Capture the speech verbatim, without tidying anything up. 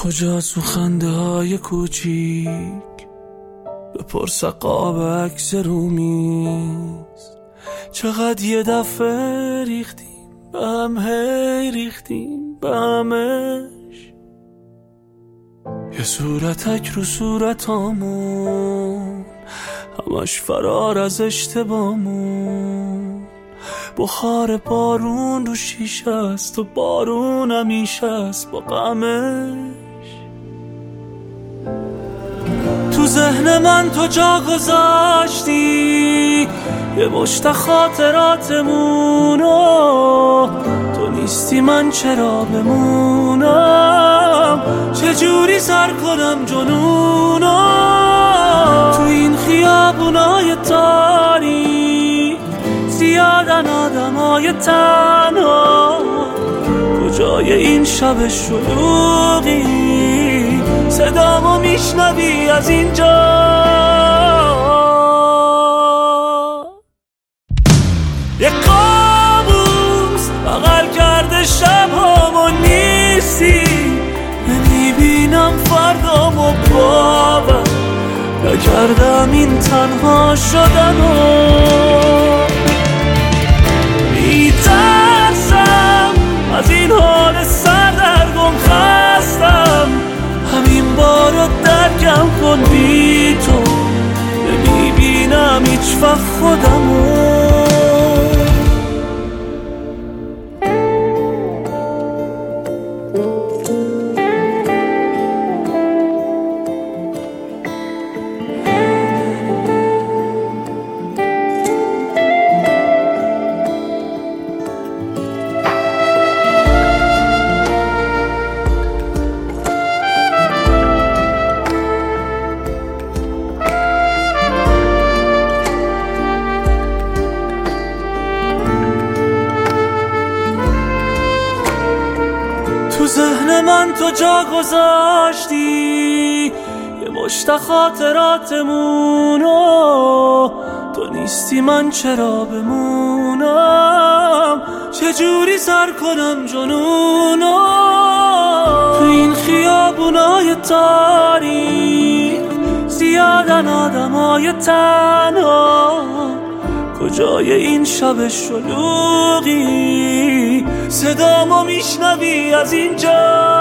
کجا تو خنده های کوچیک بپرس قاب عکس رومیز، چقدر یه دفعه ریختیم به هم، هی ریختیم به همش. یه صورتک رو صورتامون، همش فرار از اشتباهمون. بخار بارون رو شیشه است و بارون همیشه است با غمش. تو ذهن من تو جا گذاشتی یه مشت خاطراتمونو، تو نیستی من چرا بمونم، چجوری سر کنم جنونو. تو این خیابونای تاریک زیادن آدمای تنها، کجای این شب شلوغی صدامو میشنوی از اینجا. یه قابوس بغل کرده شبامو، نیستی نمیبینم فردامو، باور نکردم این تنها شدنو. میترسم از این حال سردرگم، خستم همین بارو درکم کن، بی تو نمیبینم هیچ وقت خودمو. تو ذهن من تو جا گذاشتی یه مشت خاطراتمونو، تو نیستی من چرا بمونم، چجوری سر کنم جنونو. تو این خیابونای تاریک زیادن آدمای تنها، کجای این شب شلوغی صدامو میشنوی از اینجا.